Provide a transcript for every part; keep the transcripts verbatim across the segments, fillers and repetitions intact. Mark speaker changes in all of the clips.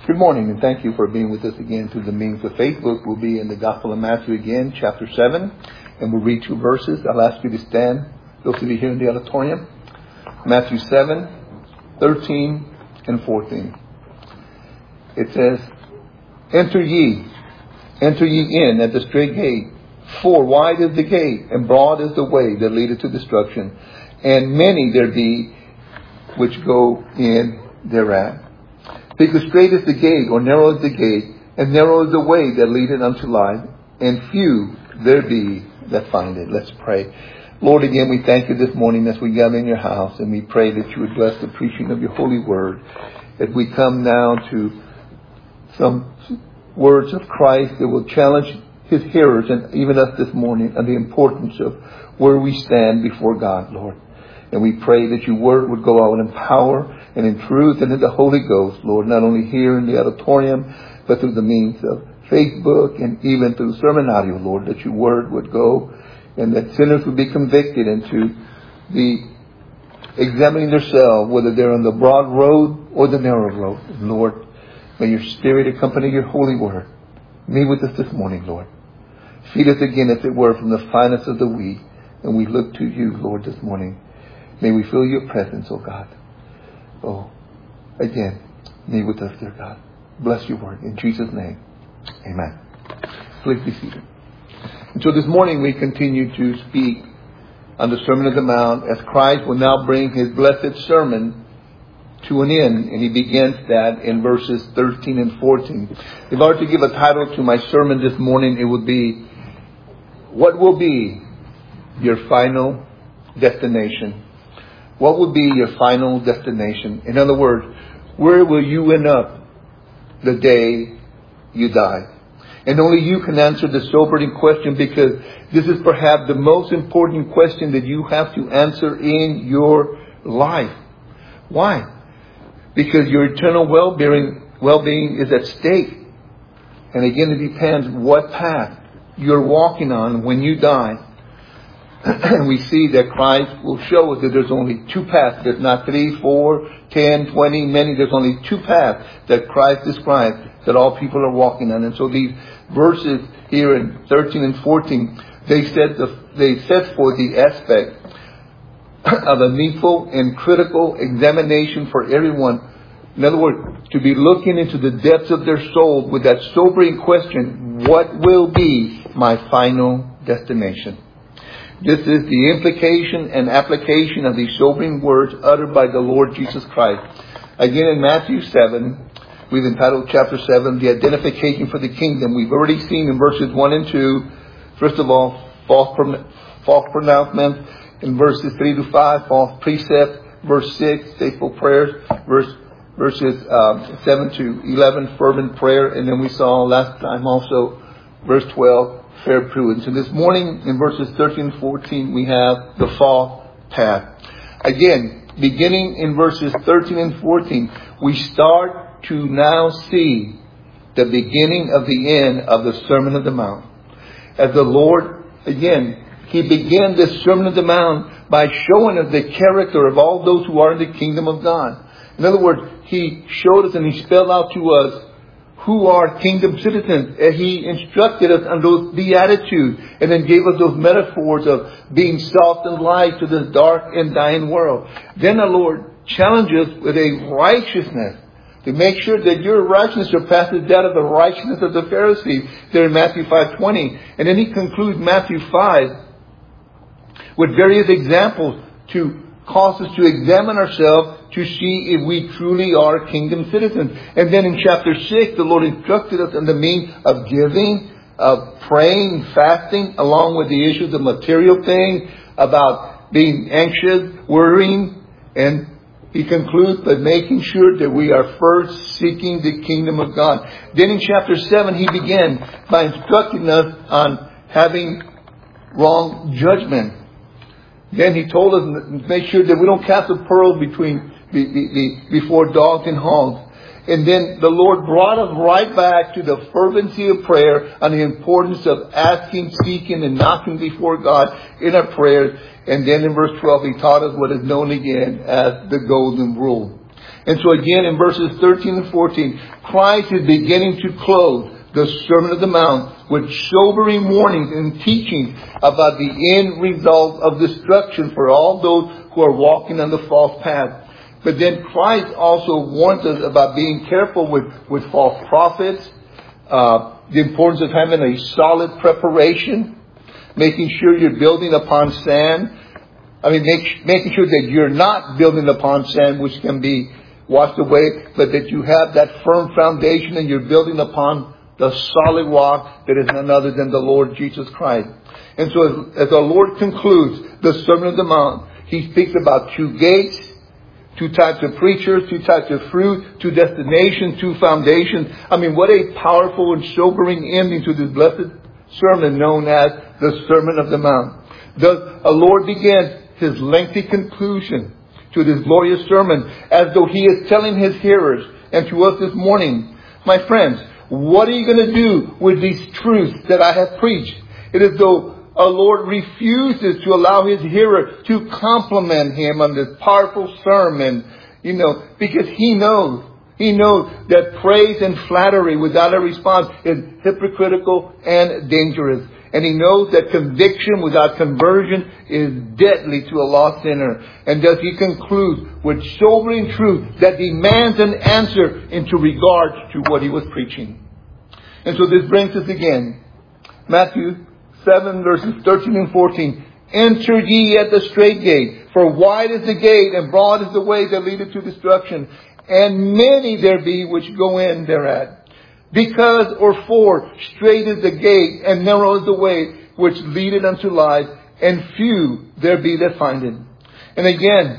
Speaker 1: Good morning, and thank you for being with us again through the means of Facebook. We'll be in the Gospel of Matthew again, chapter seven, and we'll read two verses. I'll ask you to stand, those of you here in the auditorium. Matthew seven, thirteen, and fourteen. It says, Enter ye, enter ye in at the strait gate, for wide is the gate, and broad is the way that leadeth to destruction, and many there be which go in thereat. Because strait is the gate, or narrow is the gate, and narrow is the way that leadeth unto life, and few there be that find it. Let's pray. Lord, again, we thank you this morning as we gather in your house, and we pray that you would bless the preaching of your holy word. As we come now to some words of Christ that will challenge his hearers and even us this morning on the importance of where we stand before God, Lord. And we pray that your word would go out in power and in truth and in the Holy Ghost, Lord, not only here in the auditorium, but through the means of Facebook and even through sermon audio, Lord, that your word would go and that sinners would be convicted into the examining themselves, whether they're on the broad road or the narrow road. And Lord, may your Spirit accompany your holy word. Meet with us this morning, Lord. Feed us again, as it were, from the finest of the wheat. And we look to you, Lord, this morning. May we feel your presence, oh God. Oh, again, meet with us, dear God. Bless your word. In Jesus' name, amen. Please be seated. And so this morning we continue to speak on the Sermon on the Mount as Christ will now bring his blessed sermon to an end. And he begins that in verses thirteen and fourteen. If I were to give a title to my sermon this morning, it would be, What Will Be Your Final Destination? What will be your final destination? In other words, where will you end up the day you die? And only you can answer the sobering question, because this is perhaps the most important question that you have to answer in your life. Why? Because your eternal well-being, well-being is at stake. And again, it depends what path you're walking on when you die. And we see that Christ will show us that there's only two paths. There's not three, four, ten, twenty, many. There's only two paths that Christ described that all people are walking on. And so these verses here in thirteen and fourteen, they set the, they set for the aspect of a needful and critical examination for everyone. In other words, to be looking into the depths of their soul with that sobering question, what will be my final destination? This is the implication and application of these sobering words uttered by the Lord Jesus Christ. Again, in Matthew seven, we've entitled chapter seven, The Identification for the Kingdom. We've already seen in verses one and two, first of all, false, false pronouncements. In verses three to five, false precepts. Verse six, faithful prayers. Verse, verses um, seven to eleven, fervent prayer. And then we saw last time also, verse twelve, fair prudence. And this morning in verses thirteen and fourteen, we have the false path. Again, beginning in verses thirteen and fourteen, we start to now see the beginning of the end of the Sermon on the Mount. As the Lord, again, He began this Sermon on the Mount by showing us the character of all those who are in the kingdom of God. In other words, He showed us and He spelled out to us who are kingdom citizens. And He instructed us on those beatitudes and then gave us those metaphors of being salt and light to this dark and dying world. Then the Lord challenges us with a righteousness to make sure that your righteousness surpasses that of the righteousness of the Pharisees. There in Matthew five twenty. And then He concludes Matthew five with various examples to cause us to examine ourselves to see if we truly are kingdom citizens. And then in chapter six, the Lord instructed us in the means of giving, of praying, fasting, along with the issues of material things, about being anxious, worrying, and He concludes by making sure that we are first seeking the kingdom of God. Then in chapter seven, He began by instructing us on having wrong judgment. Then He told us to make sure that we don't cast a pearl between be, be, be, before dogs and hogs. And then the Lord brought us right back to the fervency of prayer and the importance of asking, seeking, and knocking before God in our prayers. And then in verse twelve, He taught us what is known again as the golden rule. And so again in verses thirteen and fourteen, Christ is beginning to close the Sermon of the Mount with sobering warnings and teaching about the end result of destruction for all those who are walking on the false path. But then Christ also warns us about being careful with, with false prophets, uh, the importance of having a solid preparation, making sure you're building upon sand. I mean, make, making sure that you're not building upon sand which can be washed away, but that you have that firm foundation and you're building upon the solid rock that is none other than the Lord Jesus Christ. And so as, as our Lord concludes the Sermon of the Mount, He speaks about two gates, two types of preachers, two types of fruit, two destinations, two foundations. I mean, what a powerful and sobering ending to this blessed sermon known as the Sermon of the Mount. The our Lord begins His lengthy conclusion to this glorious sermon as though He is telling His hearers and to us this morning, my friends, what are you going to do with these truths that I have preached? It is though our Lord refuses to allow His hearer to compliment Him on this powerful sermon, you know, because He knows, He knows that praise and flattery without a response is hypocritical and dangerous. And He knows that conviction without conversion is deadly to a lost sinner. And thus He concludes with sobering truth that demands an answer into regard to what He was preaching. And so this brings us again. Matthew seven verses thirteen and fourteen. Enter ye at the strait gate, for wide is the gate and broad is the way that leadeth to destruction. And many there be which go in thereat. Because or for strait is the gate and narrow is the way which leadeth unto life, and few there be that find it. And again,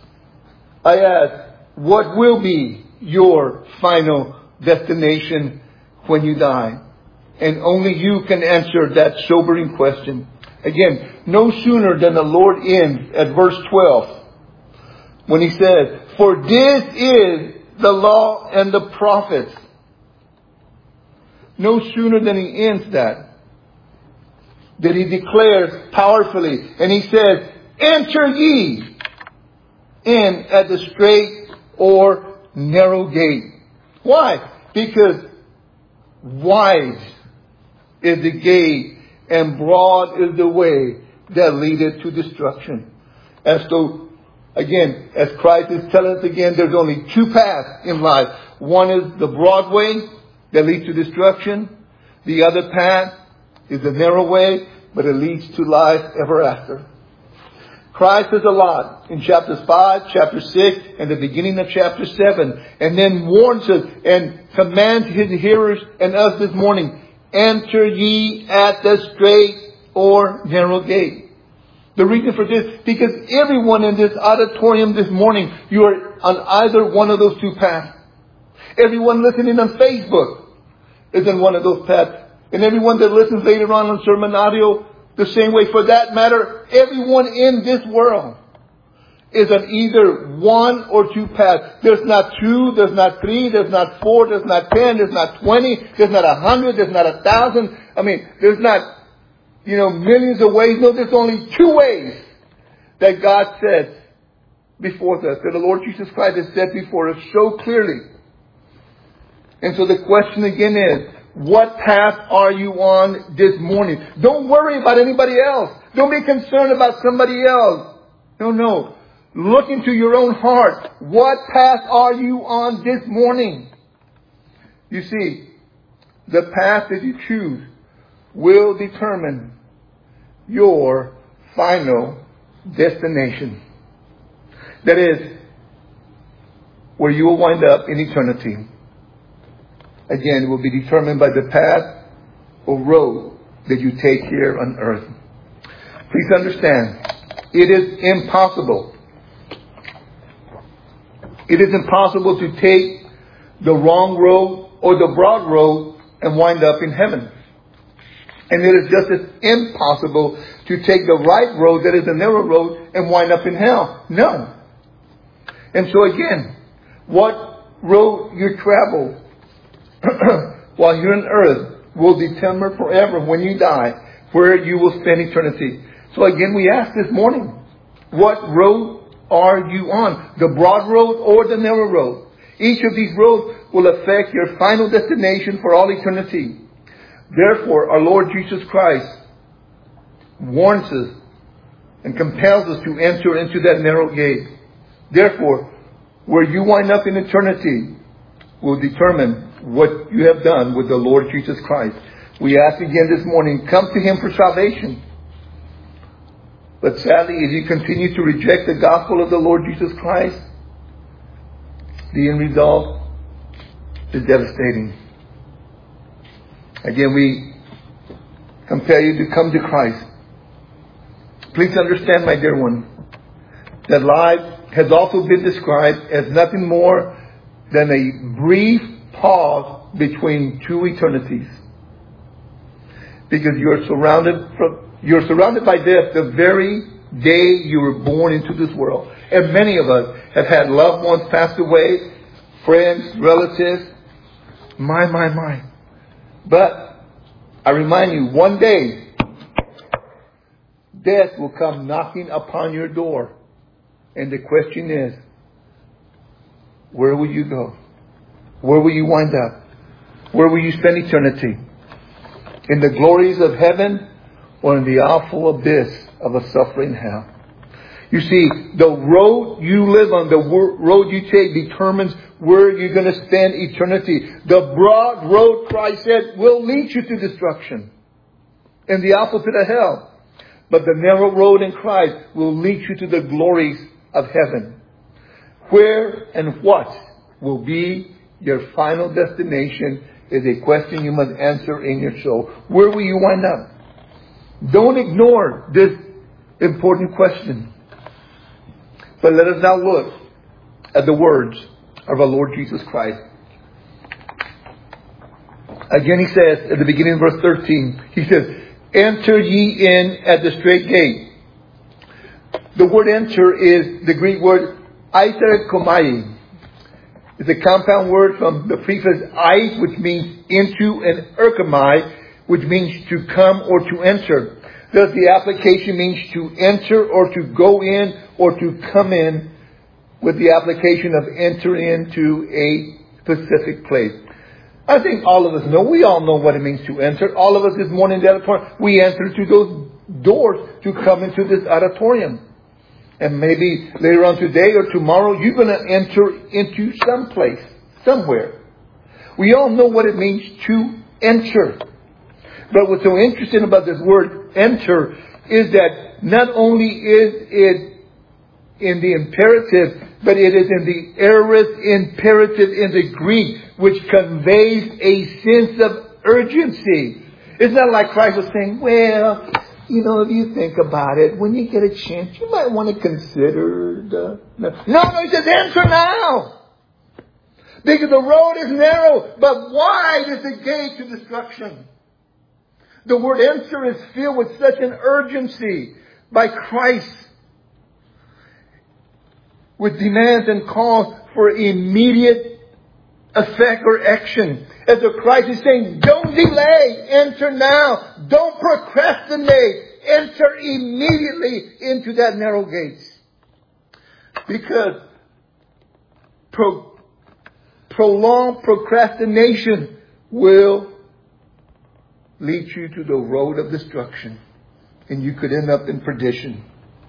Speaker 1: I ask, what will be your final destination when you die? And only you can answer that sobering question. Again, no sooner than the Lord ends at verse twelve, when He says, for this is the law and the prophets. No sooner than He ends that, that He declares powerfully, and He says, enter ye in at the strait or narrow gate. Why? Because wide is the gate and broad is the way that leadeth to destruction. As though, again, as Christ is telling us again, there's only two paths in life. One is the broad way that leads to destruction. The other path is the narrow way, but it leads to life ever after. Christ says a lot in chapters five, chapter six, and the beginning of chapter seven, and then warns us and commands His hearers and us this morning, enter ye at the strait or narrow gate. The reason for this, because everyone in this auditorium this morning, you are on either one of those two paths. Everyone listening on Facebook is in one of those paths. And everyone that listens later on on sermon audio, the same way. For that matter, everyone in this world is on either one or two paths. There's not two, there's not three, there's not four, there's not ten, there's not twenty, there's not a hundred, there's not a thousand. I mean, there's not, you know, millions of ways. No, there's only two ways that God said before us, that the Lord Jesus Christ has said before us so clearly. And so the question again is, what path are you on this morning? Don't worry about anybody else. Don't be concerned about somebody else. No, no. Look into your own heart. What path are you on this morning? You see, the path that you choose will determine your final destination. That is, where you will wind up in eternity. Again, it will be determined by the path or road that you take here on earth. Please understand, it is impossible. It is impossible to take the wrong road or the broad road and wind up in heaven. And it is just as impossible to take the right road, that is the narrow road, and wind up in hell. No. And so again, what road you travel while you're on earth will determine forever when you die where you will spend eternity. So again, we ask this morning, what road are you on? The broad road or the narrow road? Each of these roads will affect your final destination for all eternity. Therefore, our Lord Jesus Christ warns us and compels us to enter into that narrow gate. Therefore, where you wind up in eternity will determine what you have done with the Lord Jesus Christ. We ask again this morning, come to Him for salvation. But sadly, if you continue to reject the gospel of the Lord Jesus Christ, the end result is devastating. Again, we compel you to come to Christ. Please understand, my dear one, that life has also been described as nothing more than a brief pause between two eternities. Because you're surrounded from, you're surrounded by death the very day you were born into this world. And many of us have had loved ones pass away, friends, relatives. My, my, my. But I remind you, one day, death will come knocking upon your door. And the question is, where will you go? Where will you wind up? Where will you spend eternity? In the glories of heaven or in the awful abyss of a suffering hell? You see, the road you live on, the road you take determines where you're going to spend eternity. The broad road, Christ said, will lead you to destruction and the opposite of hell. But the narrow road in Christ will lead you to the glories of heaven. Where and what will be your final destination is a question you must answer in your soul. Where will you wind up? Don't ignore this important question. But let us now look at the words of our Lord Jesus Christ. Again, He says at the beginning of verse thirteen, He says, enter ye in at the straight gate. The word enter is the Greek word aiterkomai. It's a compound word from the prefix "ait," which means into, and "erkomai," which means to come or to enter. Thus, the application means to enter or to go in or to come in, with the application of enter into a specific place. I think all of us know, we all know what it means to enter. All of us this morning in the auditorium, we enter through those doors to come into this auditorium. And maybe later on today or tomorrow, you're going to enter into some place, somewhere. We all know what it means to enter. But what's so interesting about this word enter is that not only is it in the imperative, but it is in the aorist imperative in the Greek, which conveys a sense of urgency. It's not like Christ was saying, well, you know, if you think about it, when you get a chance, you might want to consider the... No, no, He says, enter now. Because the road is narrow, but wide is the gate to destruction. The word enter is filled with such an urgency by Christ, with demands and calls for immediate effect or action. As the Christ is saying, don't delay, enter now. Don't procrastinate, enter immediately into that narrow gate. Because pro- prolonged procrastination will lead you to the road of destruction, and you could end up in perdition.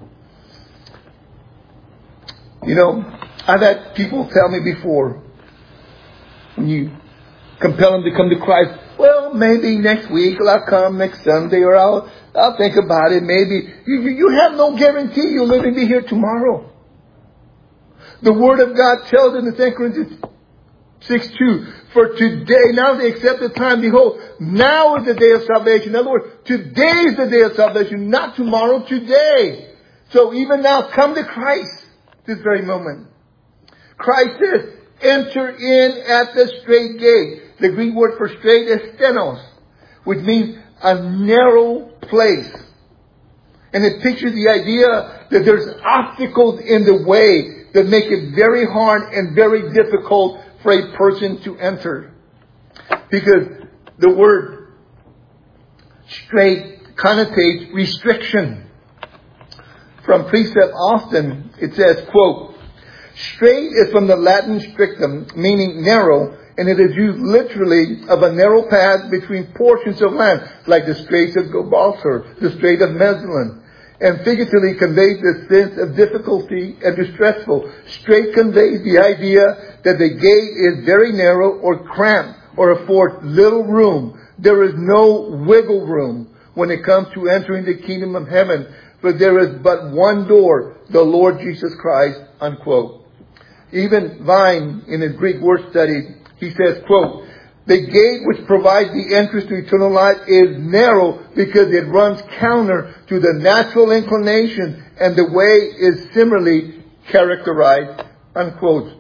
Speaker 1: You know, I've had people tell me before, when you compel them to come to Christ, well, maybe next week, or I'll come next Sunday, or I'll I'll think about it. Maybe you, you have no guarantee you'll live and be here tomorrow. The Word of God tells in the Second Corinthians six two, for today, now they accept the time, behold, now is the day of salvation. In other words, today is the day of salvation, not tomorrow, today. So even now, come to Christ this very moment. Christ says, enter in at the straight gate. The Greek word for straight is stenos, which means a narrow place. And it pictures the idea that there's obstacles in the way that make it very hard and very difficult for a person to enter. Because the word straight connotates restriction. From precept often It says, quote, "Strait is from the Latin strictum, meaning narrow, and it is used literally of a narrow path between portions of land, like the Straits of Gibraltar, the Strait of Mezzolan, and figuratively conveys the sense of difficulty and distressful. Strait conveys the idea that the gate is very narrow or cramped or affords little room. There is no wiggle room when it comes to entering the kingdom of heaven, for there is but one door, the Lord Jesus Christ," unquote. Even Vine, in his Greek word study, he says, quote, "The gate which provides the entrance to eternal life is narrow because it runs counter to the natural inclination, and the way is similarly characterized," unquote.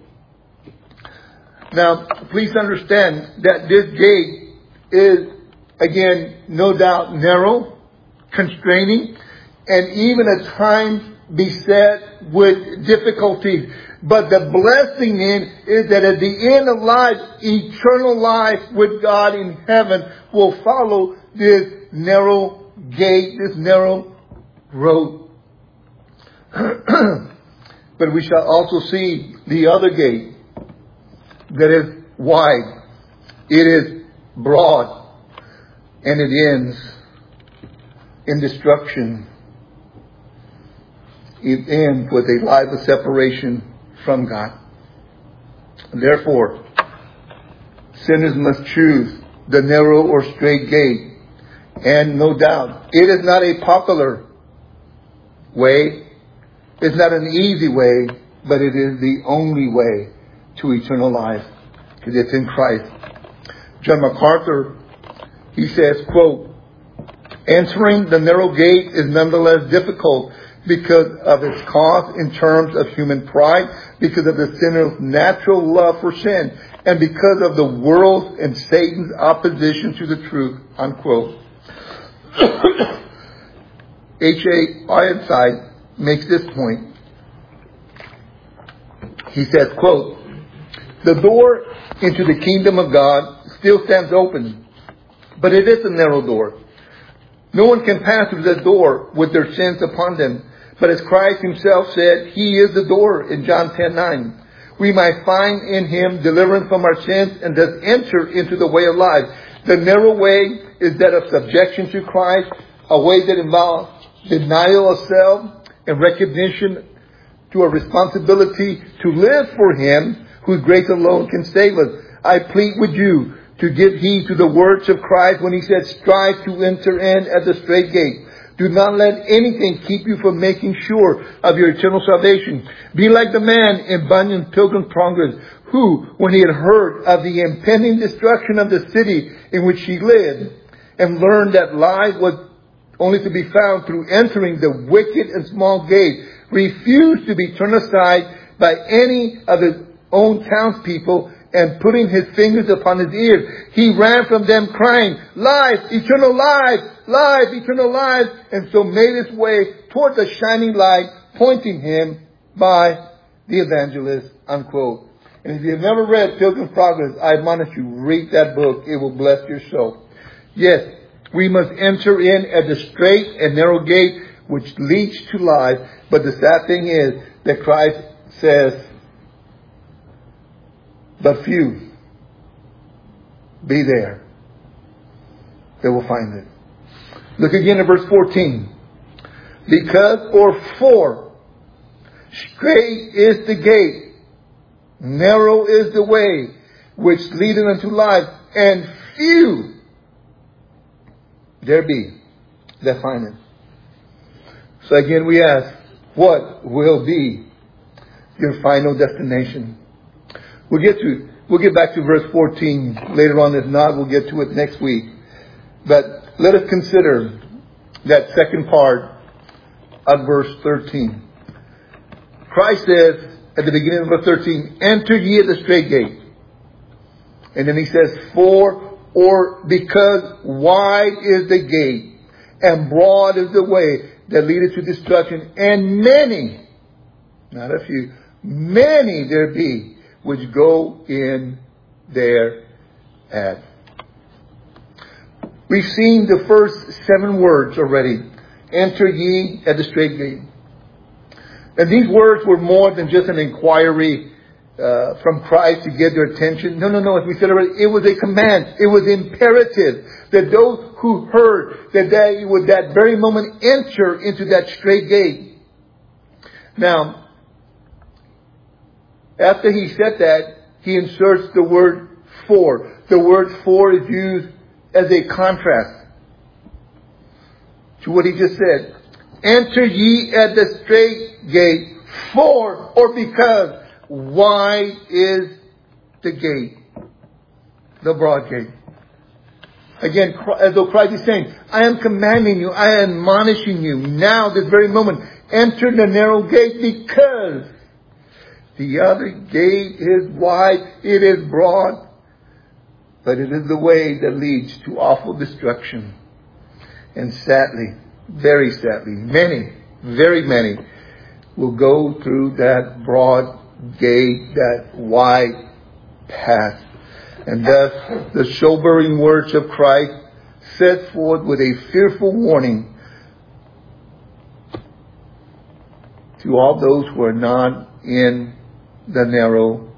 Speaker 1: Now, please understand that this gate is, again, no doubt narrow, constraining, and even at times beset with difficulties. But the blessing in is that at the end of life, eternal life with God in heaven will follow this narrow gate, this narrow road. But we shall also see the other gate that is wide. It is broad, and it ends in destruction. It ends with a life of separation from God. Therefore, sinners must choose the narrow or straight gate. And no doubt, it is not a popular way. It's not an easy way, but it is the only way to eternal life, because it's in Christ. John MacArthur, he says, quote, "Entering the narrow gate is nonetheless difficult because of its cause in terms of human pride, because of the sinner's natural love for sin, and because of the world's and Satan's opposition to the truth," unquote. H A Ironside makes this point. He says, quote, "The door into the kingdom of God still stands open, but it is a narrow door. No one can pass through that door with their sins upon them. But as Christ himself said, He is the door in John ten nine. We might find in Him deliverance from our sins and thus enter into the way of life. The narrow way is that of subjection to Christ, a way that involves denial of self and recognition to a responsibility to live for Him, whose grace alone can save us. I plead with you to give heed to the words of Christ when He said, 'Strive to enter in at the straight gate.' Do not let anything keep you from making sure of your eternal salvation. Be like the man in Bunyan's Pilgrim's Progress, who, when he had heard of the impending destruction of the city in which he lived, and learned that life was only to be found through entering the wicket and small gate, refused to be turned aside by any of his own townspeople, and putting his fingers upon his ears, he ran from them crying, 'Life, eternal life, life, eternal life,' and so made his way toward the shining light, pointing him by the evangelist," unquote. And if you've never read Pilgrim's Progress, I admonish you, read that book. It will bless your soul. Yes, we must enter in at the straight and narrow gate which leads to life. But the sad thing is that Christ says, "But few be there that will find it." Look again at verse fourteen. "Because or for straight is the gate, narrow is the way which leadeth unto life, and few there be that find it." So again we ask, what will be your final destination? We'll get to, we'll get back to verse fourteen later on. If not, we'll get to it next week. But let us consider that second part of verse thirteen. Christ says at the beginning of verse thirteen, "Enter ye at the straight gate." And then he says, "For or because wide is the gate, and broad is the way that leadeth to destruction, and many," not a few, "many there be which go in thereat." We've seen the first seven words already. Enter ye at the straight gate. And these words were more than just an inquiry uh, from Christ to get their attention. No, no, no. As we said already, it was a command. It was imperative that those who heard that they would that very moment enter into that straight gate. Now, after he said that, he inserts the word for. The word for is used as a contrast to what he just said. Enter ye at the straight gate, for or because. Wide is the gate, the broad gate. Again, as though Christ is saying, I am commanding you, I am admonishing you now, this very moment, enter the narrow gate, because the other gate is wide, it is broad, but it is the way that leads to awful destruction. And sadly, very sadly, many, very many will go through that broad gate, that wide path. And thus, the sobering words of Christ set forth with a fearful warning to all those who are not in the narrow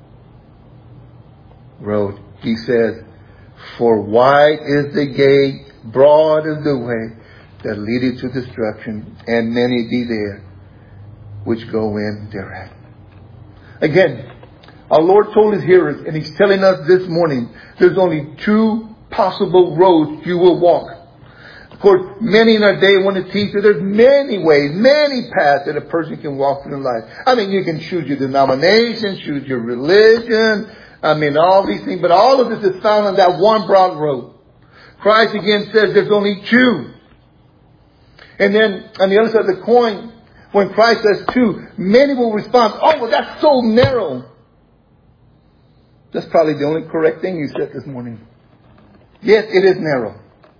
Speaker 1: road. He says, for wide is the gate, broad is the way that leadeth to destruction, and many be there which go in thereat. Again, our Lord told His hearers, and He's telling us this morning, there's only two possible roads you will walk. Of course, many in our day want to teach that there's many ways, many paths that a person can walk through life. I mean, you can choose your denomination, choose your religion, I mean, all these things, but all of this is found on that one broad road. Christ again says there's only two. And then, on the other side of the coin, when Christ says two, many will respond, oh, well, that's so narrow. That's probably the only correct thing you said this morning. Yes, it is narrow.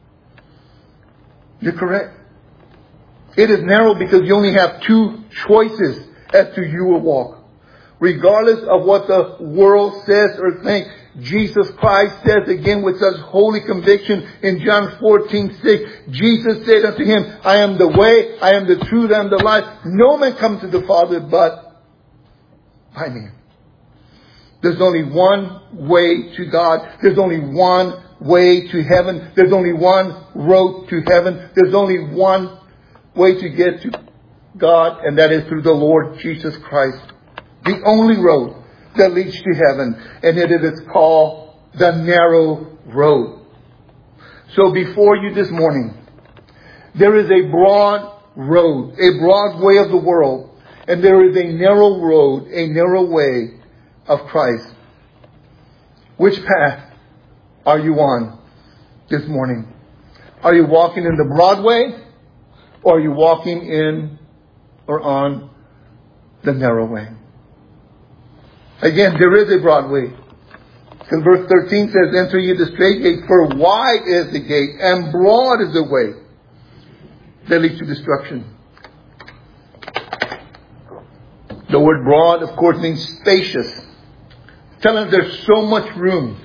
Speaker 1: You're correct. It is narrow because you only have two choices as to you will walk. Regardless of what the world says or thinks, Jesus Christ says again with such holy conviction in John fourteen six, Jesus said unto him, I am the way, I am the truth, I am the life. No man comes to the Father but by me. There's only one way to God. There's only one way to heaven. There's only one road to heaven. There's only one way to get to God, and that is through the Lord Jesus Christ. The only road that leads to heaven, and it is called the narrow road. So before you this morning, there is a broad road, a broad way of the world, and there is a narrow road, a narrow way of Christ. Which path are you on this morning? Are you walking in the broad way, or are you walking in or on the narrow way? Again, there is a broad way. Because verse thirteen says, enter ye the straight gate, for wide is the gate, and broad is the way that leads to destruction. The word broad, of course, means spacious. Telling us there's so much room.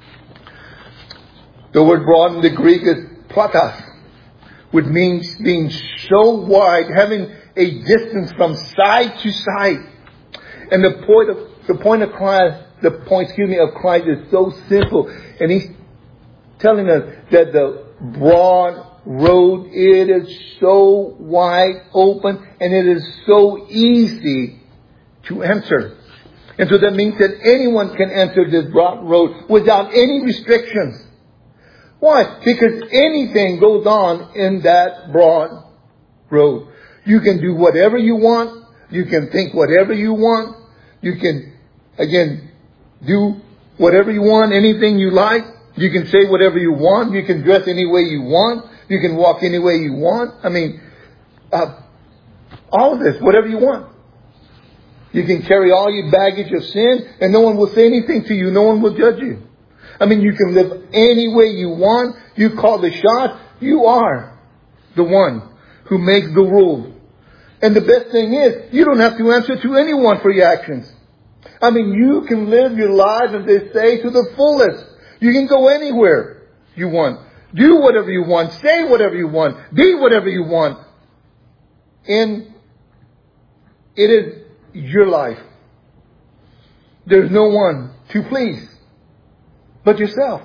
Speaker 1: The word broad in the Greek is platos, which means being so wide, having a distance from side to side. And the point of the point of Christ, the point, excuse me, of Christ is so simple, and He's telling us that the broad road, it is so wide open, and it is so easy to enter. And so that means that anyone can enter this broad road without any restrictions. Why? Because anything goes on in that broad road. You can do whatever you want. You can think whatever you want. You can, again, do whatever you want, anything you like. You can say whatever you want. You can dress any way you want. You can walk any way you want. I mean, uh, all of this, whatever you want. You can carry all your baggage of sin and no one will say anything to you. No one will judge you. I mean, you can live any way you want. You call the shot. You are the one who makes the rules. And the best thing is, you don't have to answer to anyone for your actions. I mean, you can live your life, as they say, to the fullest. You can go anywhere you want. Do whatever you want. Say whatever you want. Be whatever you want. In It is your life. There's no one to please but yourself.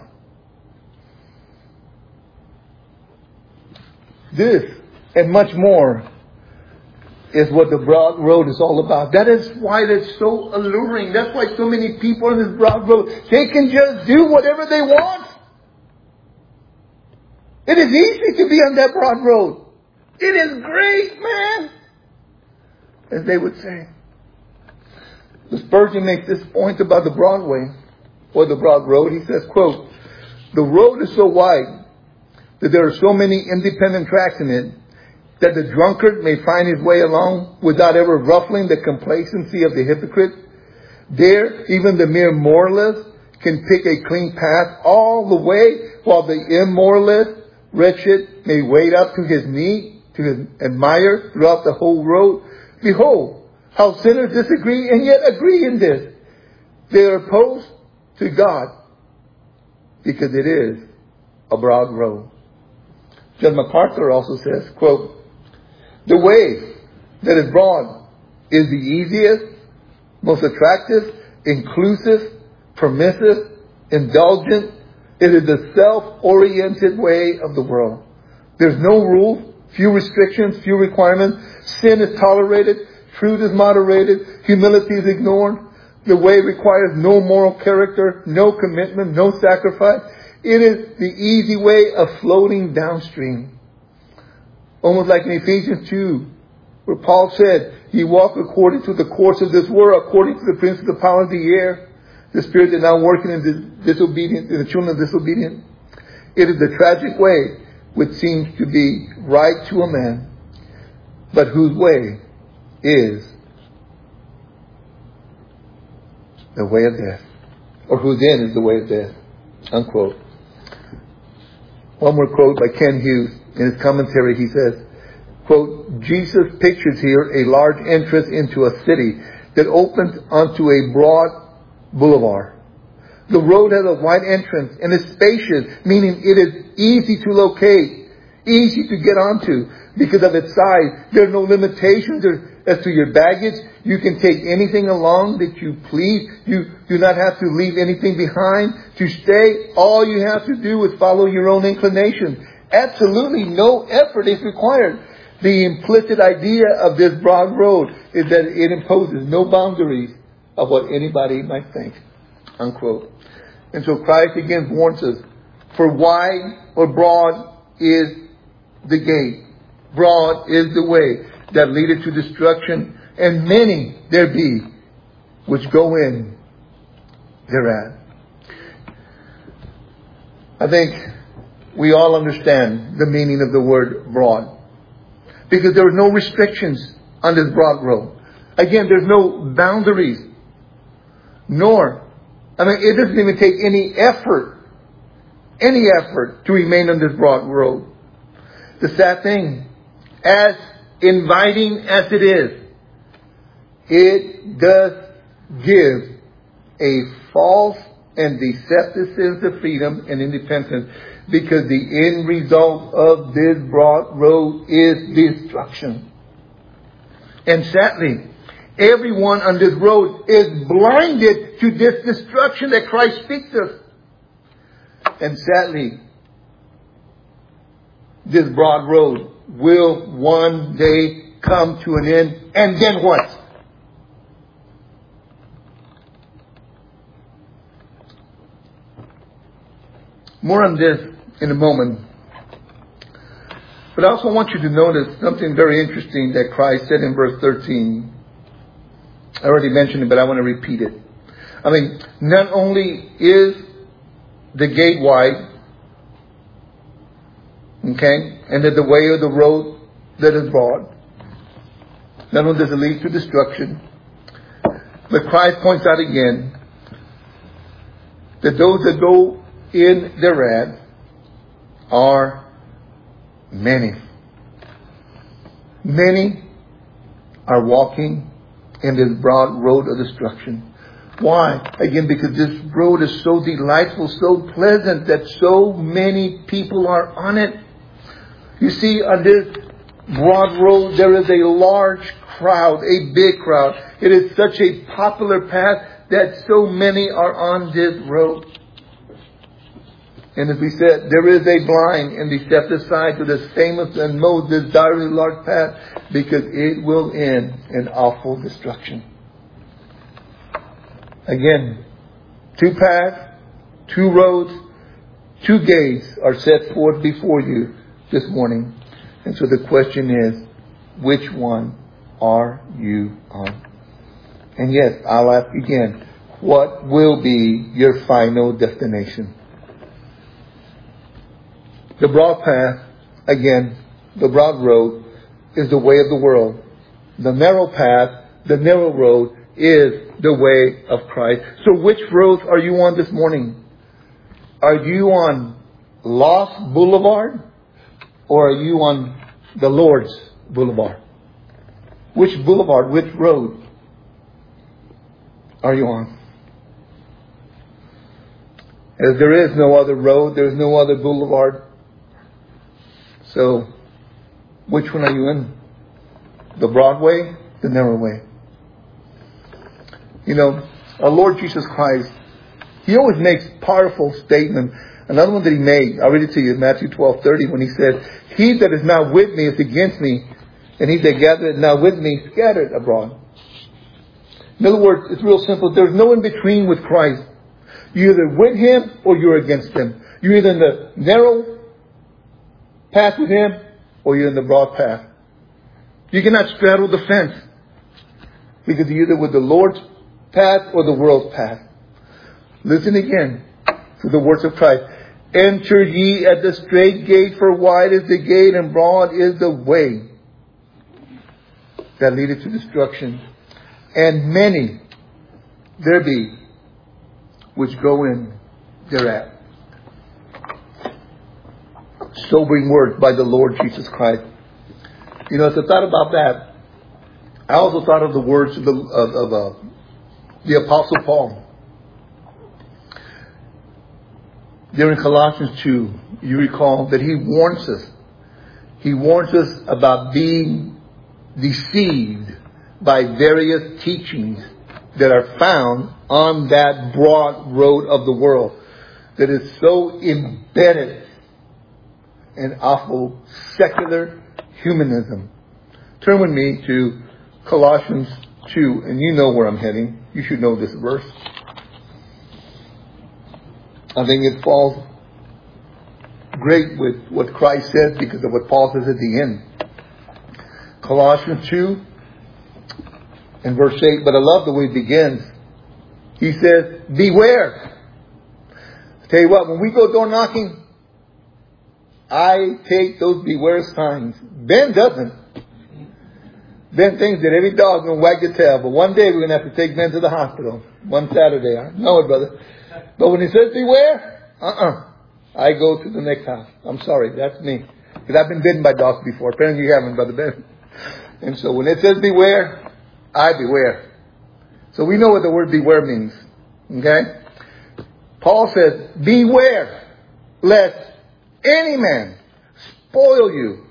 Speaker 1: This and much more is what the broad road is all about. That is why it's so alluring. That's why so many people on this broad road, they can just do whatever they want. It is easy to be on that broad road. It is great, man, as they would say. The Spurgeon makes this point about the Broadway, or the broad road. He says, quote, "The road is so wide that there are so many independent tracks in it that the drunkard may find his way along without ever ruffling the complacency of the hypocrite. There, even the mere moralist can pick a clean path all the way, while the immoralist, wretched, may wade up to his knee, to his admire throughout the whole road. Behold, how sinners disagree and yet agree in this. They are opposed to God because it is a broad road." John MacArthur also says, quote, "The way that is broad is the easiest, most attractive, inclusive, permissive, indulgent. It is the self-oriented way of the world. There's no rules, few restrictions, few requirements. Sin is tolerated. Truth is moderated. Humility is ignored. The way requires no moral character, no commitment, no sacrifice. It is the easy way of floating downstream." Almost like in Ephesians two, where Paul said, "Ye walk according to the course of this world, according to the prince of the power of the air, the spirit that now working in the disobedient, in the children of disobedience. It is the tragic way which seems to be right to a man, but whose way is the way of death, or whose end is the way of death." Unquote. One more quote by Ken Hughes. In his commentary, he says, quote, "Jesus pictures here a large entrance into a city that opens onto a broad boulevard. The road has a wide entrance and is spacious, meaning it is easy to locate, easy to get onto because of its size. There are no limitations as to your baggage. You can take anything along that you please. You do not have to leave anything behind to stay. All you have to do is follow your own inclination. Absolutely no effort is required. The implicit idea of this broad road is that it imposes no boundaries of what anybody might think." Unquote. And so Christ again warns us, for wide or broad is the gate. Broad is the way that leadeth to destruction, and many there be which go in thereat. I think we all understand the meaning of the word broad, because there are no restrictions on this broad road. Again, there's no boundaries, nor, I mean, it doesn't even take any effort, any effort to remain on this broad road. The sad thing, as inviting as it is, it does give a false and deceptive sense of freedom and independence, because the end result of this broad road is destruction. And sadly, everyone on this road is blinded to this destruction that Christ speaks of. And sadly, this broad road will one day come to an end. And then what? More on this in a moment. But I also want you to notice something very interesting that Christ said in verse thirteen. I already mentioned it, but I want to repeat it. I mean, not only is the gate wide, okay, and that the way of the road that is broad, not only does it lead to destruction, but Christ points out again that those that go in thereat are many. Many are walking in this broad road of destruction. Why? Again, because this road is so delightful, so pleasant, that so many people are on it. You see, on this broad road, there is a large crowd, a big crowd. It is such a popular path that so many are on this road. And as we said, there is a blind and deceptive side to this famous and most desirable large path, because it will end in awful destruction. Again, two paths, two roads, two gates are set forth before you this morning. And so the question is, which one are you on? And yes, I'll ask again, what will be your final destination? The broad path, again, the broad road, is the way of the world. The narrow path, the narrow road, is the way of Christ. So which road are you on this morning? Are you on Lost Boulevard? Or are you on the Lord's Boulevard? Which boulevard, which road are you on? As there is no other road, there is no other boulevard. So, which one are you in? The broad way, the narrow way? You know, our Lord Jesus Christ, He always makes powerful statements. Another one that He made, I'll read it to you, Matthew twelve thirty, when He said, "He that is not with me is against me, and he that gathereth not with me scattered abroad." In other words, it's real simple. There's no in between with Christ. You're either with Him or you're against Him. You're either in the narrow path with Him or you're in the broad path. You cannot straddle the fence, because you're either with the Lord's path or the world's path. Listen again to the words of Christ. "Enter ye at the straight gate, for wide is the gate and broad is the way that leadeth to destruction. And many there be which go in thereat." Sobering words by the Lord Jesus Christ. You know, as I thought about that, I also thought of the words of the, of, of uh, the Apostle Paul. There in Colossians two, you recall that he warns us. He warns us about being deceived by various teachings that are found on that broad road of the world that is so embedded in awful secular humanism. Turn with me to Colossians two, and you know where I'm heading. You should know this verse. I think it falls great with what Christ said because of what Paul says at the end. Colossians two and verse eight. But I love the way it begins. He says, "Beware." I tell you what, when we go door knocking, I take those beware signs. Ben doesn't. Ben thinks that every dog going to wag the tail. But one day we're going to have to take Ben to the hospital. One Saturday. I know it, brother. But when he says beware, uh-uh. I go to the next house. I'm sorry, that's me. Because I've been bitten by dogs before. Apparently you haven't, Brother Ben. And so when it says beware, I beware. So we know what the word beware means. Okay? Paul says, "Beware lest any man spoil you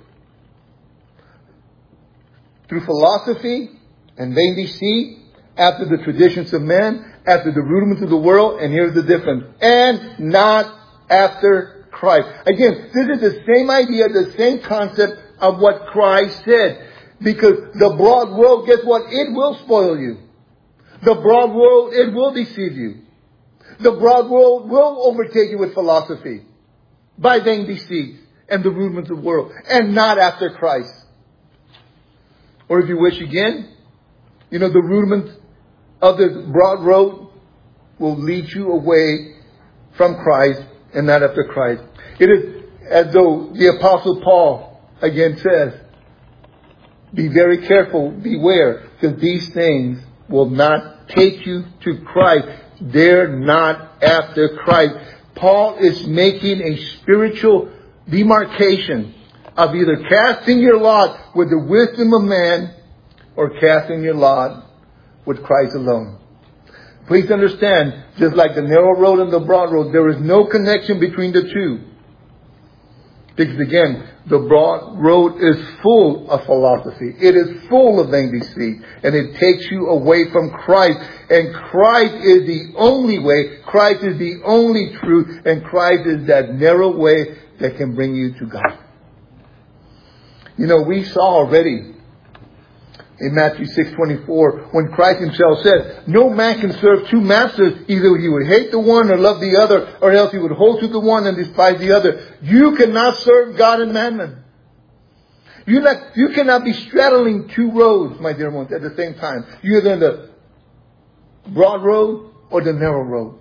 Speaker 1: through philosophy and vain deceit, after the traditions of men, after the rudiments of the world," and here's the difference, "and not after Christ." Again, this is the same idea, the same concept of what Christ said. Because the broad road, guess what? It will spoil you. The broad road, it will deceive you. The broad road will overtake you with philosophy, by vain deceit, and the rudiments of the world, and not after Christ. Or if you wish again, you know, the rudiments of this broad road will lead you away from Christ and not after Christ. It is as though the Apostle Paul again says, be very careful, beware, because these things will not take you to Christ. They're not after Christ. Paul is making a spiritual demarcation of either casting your lot with the wisdom of man or casting your lot with Christ alone. Please understand, just like the narrow road and the broad road, there is no connection between the two. Because again, the broad road is full of philosophy. It is full of vain deceit. And it takes you away from Christ. And Christ is the only way. Christ is the only truth. And Christ is that narrow way that can bring you to God. You know, we saw already in Matthew six twenty-four, when Christ himself said, no man can serve two masters. Either he would hate the one or love the other, or else he would hold to the one and despise the other. You cannot serve God and mammon. You not, you cannot be straddling two roads, my dear ones, at the same time. You're either in the broad road or the narrow road.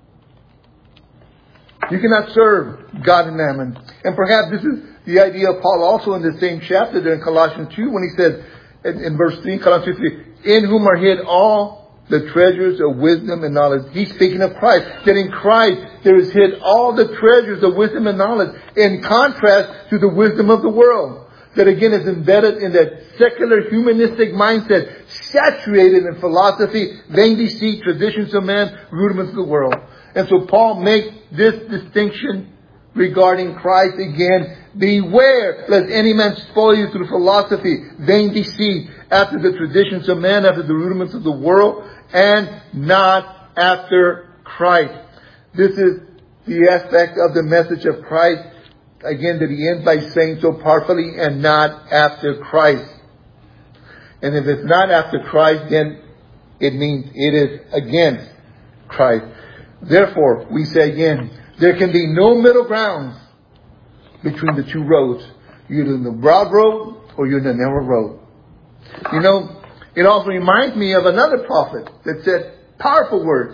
Speaker 1: You cannot serve God and mammon. And perhaps this is the idea of Paul also in the same chapter there in Colossians two, when he says, In, in verse three, Colossians three, in whom are hid all the treasures of wisdom and knowledge. He's speaking of Christ. That in Christ there is hid all the treasures of wisdom and knowledge, in contrast to the wisdom of the world. That again is embedded in that secular humanistic mindset, saturated in philosophy, vain deceit, traditions of man, rudiments of the world. And so Paul makes this distinction regarding Christ again. Beware lest any man spoil you through philosophy, vain deceit, after the traditions of man, after the rudiments of the world, and not after Christ. This is the aspect of the message of Christ, again, that he ends by saying so powerfully, and not after Christ. And if it's not after Christ, then it means it is against Christ. Therefore, we say again, there can be no middle ground between the two roads. You're in the broad road or you're in the narrow road. You know, it also reminds me of another prophet that said powerful words.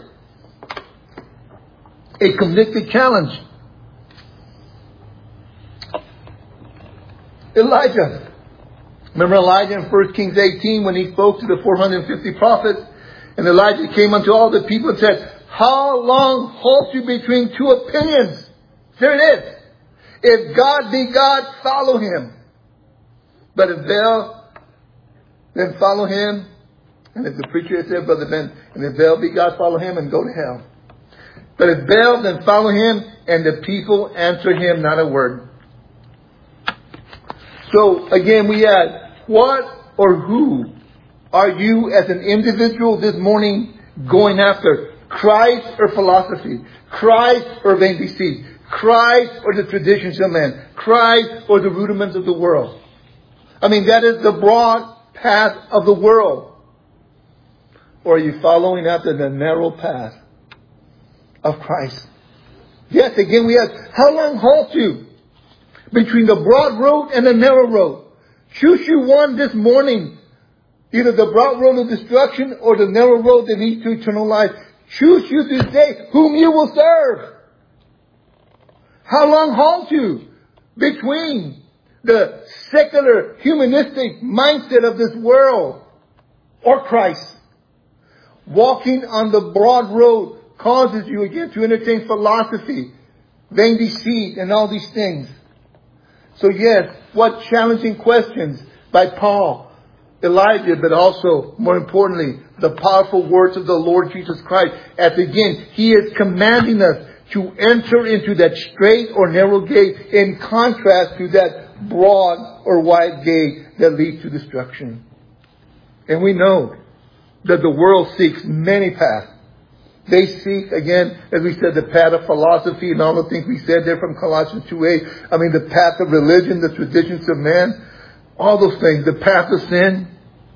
Speaker 1: A convicted challenge. Elijah. Remember Elijah in First Kings eighteen when he spoke to the four hundred fifty prophets? And Elijah came unto all the people and said, how long halt you between two opinions? There it is. If God be God, follow him. But if Baal, then follow him. And if the preacher said, Brother Ben, and if Baal be God, follow him and go to hell. But if Baal, then follow him. And the people answer him not a word. So again, we add, what or who are you as an individual this morning going after? Christ or philosophy? Christ or vain deceit? Christ or the traditions of men? Christ or the rudiments of the world? I mean, that is the broad path of the world. Or are you following after the narrow path of Christ? Yes, again we ask, how long halt you between the broad road and the narrow road? Choose you one this morning. Either the broad road of destruction or the narrow road that leads to eternal life. Choose you this day whom you will serve. How long halt you between the secular, humanistic mindset of this world or Christ? Walking on the broad road causes you again to entertain philosophy, vain deceit, and all these things. So yes, what challenging questions by Paul, Elijah, but also, more importantly, the powerful words of the Lord Jesus Christ. At the end, he is commanding us to enter into that straight or narrow gate in contrast to that broad or wide gate that leads to destruction. And we know that the world seeks many paths. They seek, again, as we said, the path of philosophy and all the things we said there from Colossians two eight. I mean, the path of religion, the traditions of man, all those things, the path of sin.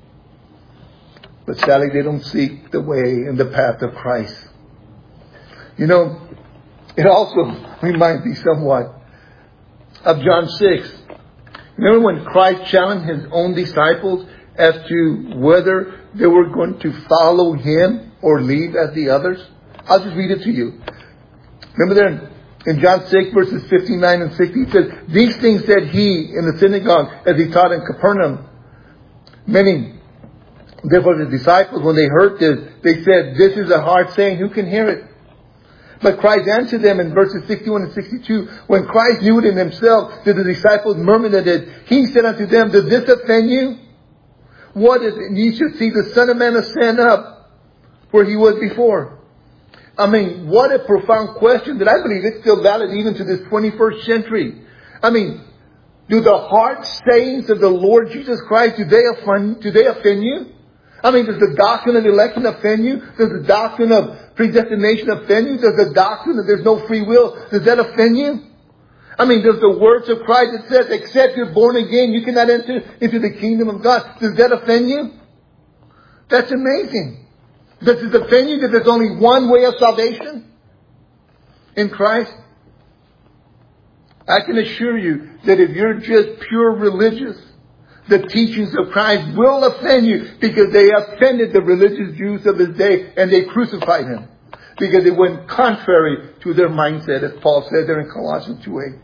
Speaker 1: But sadly, they don't seek the way and the path of Christ. You know, it also reminds me somewhat of John six. Remember when Christ challenged his own disciples as to whether they were going to follow him or leave as the others? I'll just read it to you. Remember there in John six verses fifty-nine and sixty, it says, these things said he in the synagogue as he taught in Capernaum. Many, therefore the disciples, when they heard this, they said, this is a hard saying, who can hear it? But Christ answered them in verses sixty-one and sixty-two, when Christ knew it in himself that the disciples murmured at it, he said unto them, does this offend you? What is it? Ye should see the Son of Man ascend up where he was before. I mean, what a profound question that I believe it's still valid even to this twenty-first century. I mean, do the hard sayings of the Lord Jesus Christ, do they offend, do they offend you? I mean, does the doctrine of election offend you? Does the doctrine of predestination offend you? Does the doctrine that there's no free will, does that offend you? I mean, does the words of Christ that says, except you're born again, you cannot enter into the kingdom of God, does that offend you? That's amazing. Does it offend you that there's only one way of salvation? In Christ? I can assure you that if you're just pure religious, the teachings of Christ will offend you, because they offended the religious Jews of his day and they crucified him. Because it went contrary to their mindset, as Paul said there in Colossians two eight.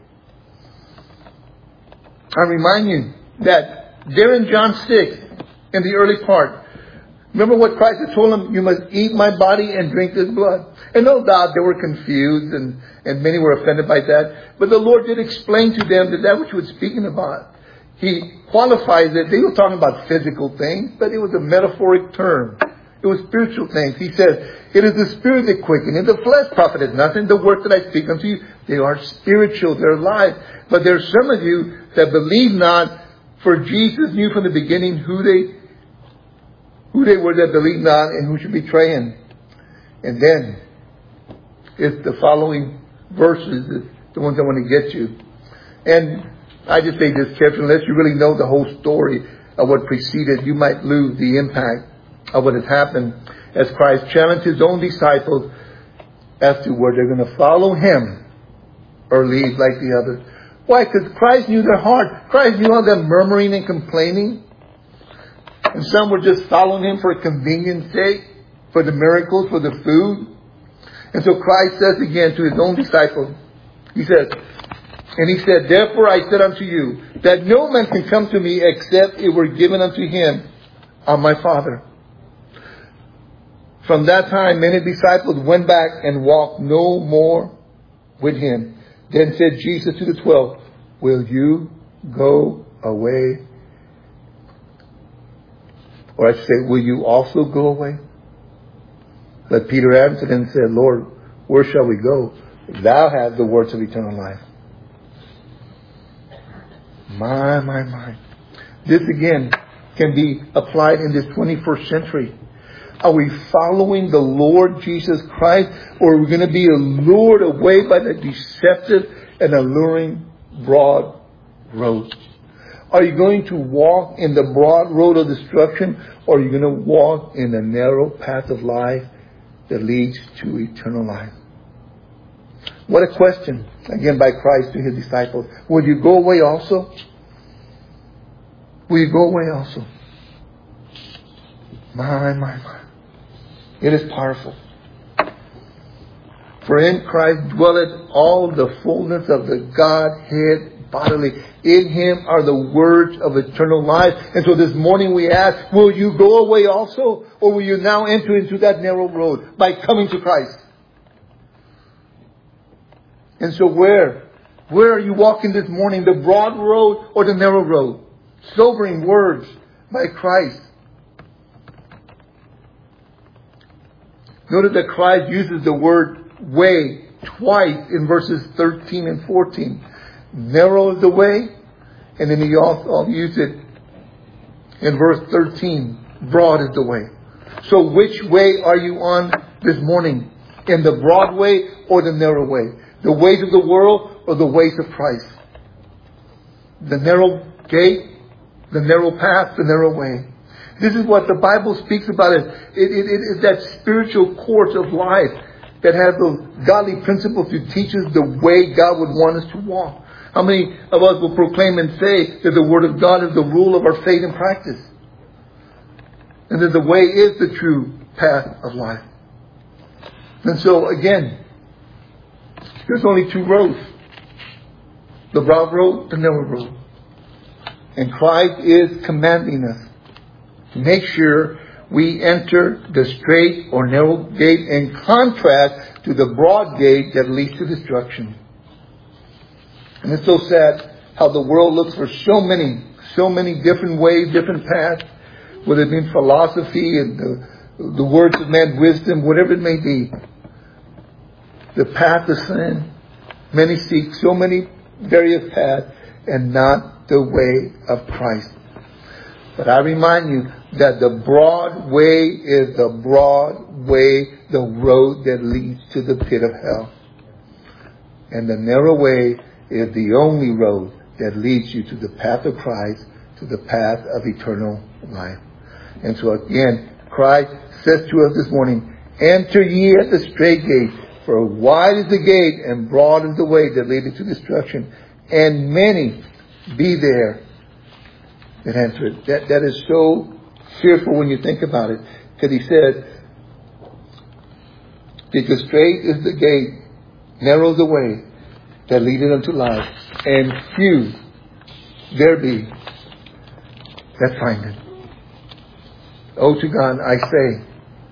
Speaker 1: I remind you that there in John six, in the early part, remember what Christ had told them? You must eat my body and drink this blood. And no doubt they were confused and, and many were offended by that. But the Lord did explain to them that that which he was speaking about, he qualifies it. They were talking about physical things, but it was a metaphoric term. It was spiritual things. He said, it is the spirit that quickens, and the flesh profiteth nothing. The words that I speak unto you, they are spiritual, they're life. But there are some of you that believe not, for Jesus knew from the beginning who they who they were that believed not and who should betray him. And then it's the following verses, the ones I want to get you. And I just say this carefully, unless you really know the whole story of what preceded, you might lose the impact of what has happened as Christ challenged his own disciples as to whether they're going to follow him or leave like the others. Why? Because Christ knew their heart. Christ knew all them murmuring and complaining. And some were just following him for convenience sake, for the miracles, for the food. And so Christ says again to his own disciples, he says, and he said, therefore I said unto you, that no man can come to me except it were given unto him of my Father. From that time, many disciples went back and walked no more with him. Then said Jesus to the twelve, will you go away? Or I should say, will you also go away? But Peter answered and said, Lord, where shall we go? Thou hast the words of eternal life. My, my, my. This again can be applied in this twenty-first century. Are we following the Lord Jesus Christ, or are we going to be allured away by the deceptive and alluring broad road? Are you going to walk in the broad road of destruction, or are you going to walk in the narrow path of life that leads to eternal life? What a question, again, by Christ to his disciples. Will you go away also? Will you go away also? My, my, my. It is powerful. For in Christ dwelleth all the fullness of the Godhead bodily. In him are the words of eternal life. And so this morning we ask, will you go away also? Or will you now enter into that narrow road by coming to Christ? And so where? Where are you walking this morning? The broad road or the narrow road? Sobering words by Christ. Notice that Christ uses the word way twice in verses thirteen and fourteen. Narrow is the way, and then he also used it in verse thirteen. Broad is the way. So which way are you on this morning? In the broad way or the narrow way? The ways of the world or the ways of Christ? The narrow gate, the narrow path, the narrow way. This is what the Bible speaks about. It, it, it, it is that spiritual course of life that has those godly principles to teach us the way God would want us to walk. How many of us will proclaim and say that the Word of God is the rule of our faith and practice? And that the way is the true path of life. And so again, there's only two roads. The broad road, the narrow road. And Christ is commanding us to make sure we enter the straight or narrow gate in contrast to the broad gate that leads to destruction. And it's so sad how the world looks for so many, so many different ways, different paths, whether it be philosophy and the, the words of man's wisdom, whatever it may be. The path of sin. Many seek so many various paths and not the way of Christ. But I remind you that the broad way is the broad way, the road that leads to the pit of hell. And the narrow way is the only road that leads you to the path of Christ, to the path of eternal life. And so again, Christ says to us this morning, enter ye at the straight gate, for wide is the gate and broad is the way that leadeth to destruction, and many be there that enter it. That, that is so fearful when you think about it. Because he said, because straight is the gate, narrow is the way that leadeth unto life, and few there be that find it. Oh, to God, I say,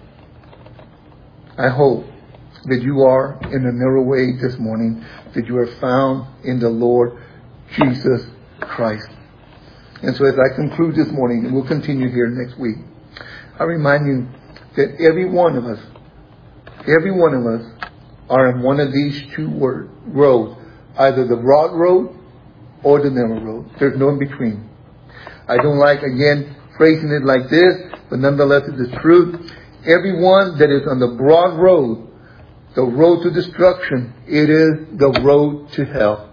Speaker 1: I hope that you are in the narrow way this morning, that you are found in the Lord Jesus Christ. And so as I conclude this morning, and we'll continue here next week, I remind you that every one of us, every one of us are in one of these two word, roads, either the broad road or the narrow road. There's no in between. I don't like, again, phrasing it like this, but nonetheless it is truth. Everyone that is on the broad road, the road to destruction, it is the road to hell.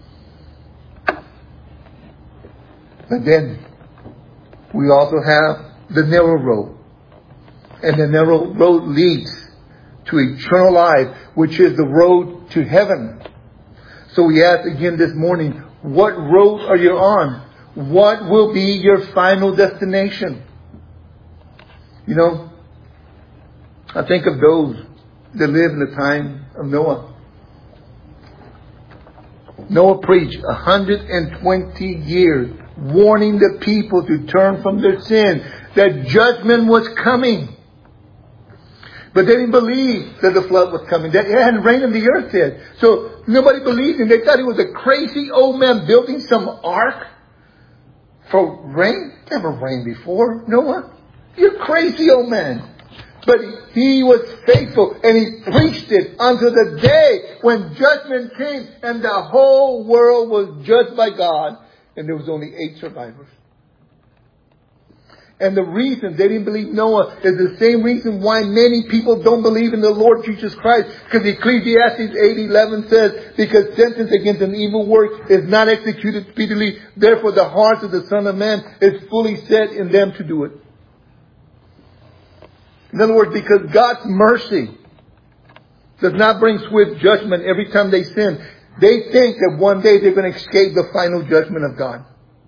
Speaker 1: But then we also have the narrow road. And the narrow road leads to eternal life, which is the road to heaven. So we ask again this morning, what road are you on? What will be your final destination? You know, I think of those that lived in the time of Noah. Noah preached one hundred twenty years, warning the people to turn from their sin, that judgment was coming. But they didn't believe that the flood was coming. That it hadn't rained on the earth yet. So nobody believed him. They thought he was a crazy old man building some ark for rain. Never rained before, Noah. You're crazy old man. But he was faithful and he preached it until the day when judgment came and the whole world was judged by God. And there was only eight survivors. And the reason they didn't believe Noah is the same reason why many people don't believe in the Lord Jesus Christ. Because Ecclesiastes eight eleven says, because sentence against an evil work is not executed speedily, therefore the heart of the Son of Man is fully set in them to do it. In other words, because God's mercy does not bring swift judgment every time they sin, they think that one day they're going to escape the final judgment of God.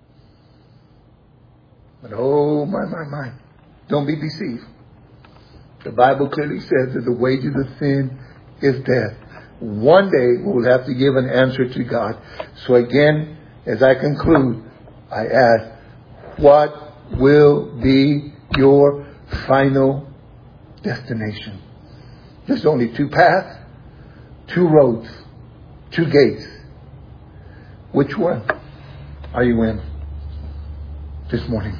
Speaker 1: But oh, my, my, my. Don't be deceived. The Bible clearly says that the wages of sin is death. One day we will have to give an answer to God. So again, as I conclude, I ask, what will be your final destination? There's only two paths, two roads, two gates. Which one are you in this morning?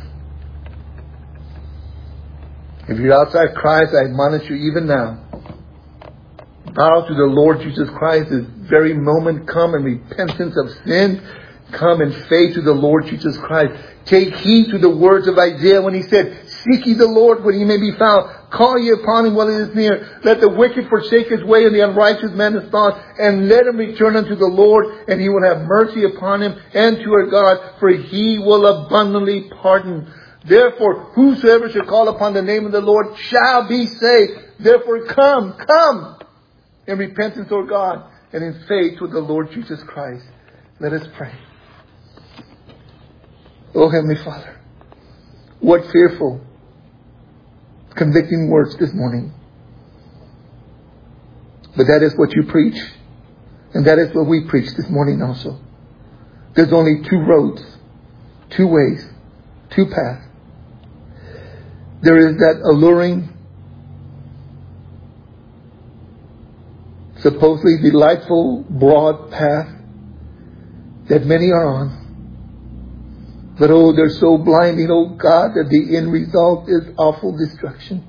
Speaker 1: If you're outside Christ, I admonish you even now. Bow to the Lord Jesus Christ this very moment. Come in repentance of sin. Come in faith to the Lord Jesus Christ. Take heed to the words of Isaiah when he said, seek ye the Lord when he may be found. Call ye upon him while it is near. Let the wicked forsake his way and the unrighteous man his thoughts. And let him return unto the Lord, and he will have mercy upon him and to our God, for he will abundantly pardon. Therefore, whosoever shall call upon the name of the Lord shall be saved. Therefore, come, come in repentance, O God, and in faith with the Lord Jesus Christ. Let us pray. Oh, Heavenly Father, what fearful, convicting words this morning. But that is what you preach. And that is what we preach this morning also. There's only two roads, two ways, two paths. There is that alluring, supposedly delightful, broad path that many are on. But oh, they're so blinding, oh God, that the end result is awful destruction.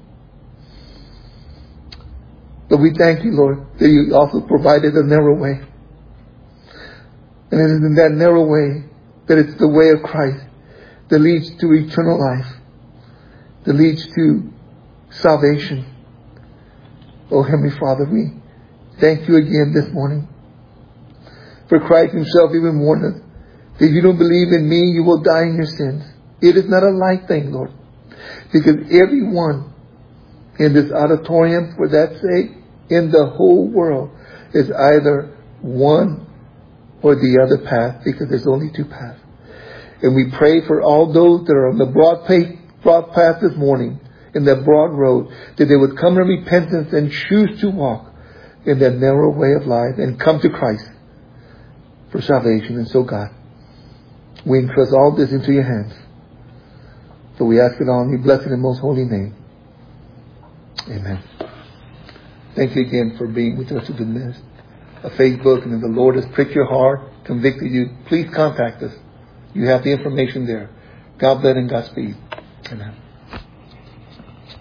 Speaker 1: But we thank you, Lord, that you also provided a narrow way. And it is in that narrow way that it's the way of Christ that leads to eternal life, that leads to salvation. Oh, Heavenly Father, we thank you again this morning. For Christ himself even warned us that if you don't believe in me, you will die in your sins. It is not a light thing, Lord. Because everyone in this auditorium, for that sake, in the whole world, is either one or the other path, because there's only two paths. And we pray for all those that are on the broad path, broad path this morning, in that broad road, that they would come to repentance and choose to walk in that narrow way of life and come to Christ for salvation. And so, God, we entrust all this into your hands. So we ask it all in your blessed and most holy name. Amen. Thank you again for being with us in the midst of Facebook. And if the Lord has pricked your heart, convicted you, please contact us. You have the information there. God bless and Godspeed. Amen.